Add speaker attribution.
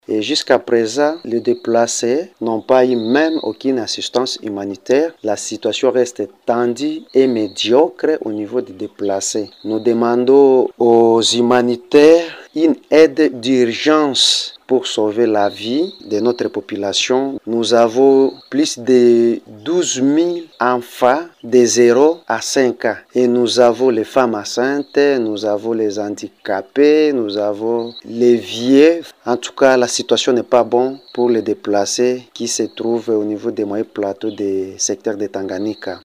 Speaker 1: Et jusqu'à présent, les déplacés n'ont pas eu même aucune assistance humanitaire. La situation reste tendue et médiocre au niveau des déplacés. Nous demandons aux humanitaires une aide d'urgence pour sauver la vie de notre population. Nous avons plus de 12 000 enfants de 0 à 5 ans. Et nous avons les femmes enceintes, nous avons les handicapés, nous avons les vieux. En tout cas, la situation n'est pas bonne pour les déplacés qui se trouvent au niveau des moyens plateaux des secteurs de Tanganyika.